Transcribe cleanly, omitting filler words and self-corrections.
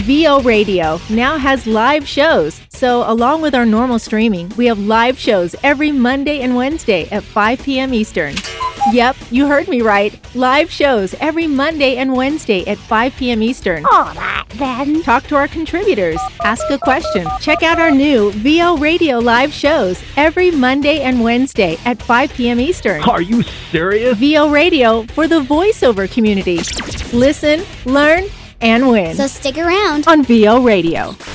VO Radio now has live shows. So along with our normal streaming, we have live shows every Monday and Wednesday at 5 p.m. Eastern. Yep, you heard me right. Live shows every Monday and Wednesday at 5 p.m. Eastern. All right, then. Talk to our contributors. Ask a question. Check out our new VO Radio live shows every Monday and Wednesday at 5 p.m. Eastern. Are you serious? VO Radio for the voiceover community. Listen, learn, and win. So stick around on VO Radio.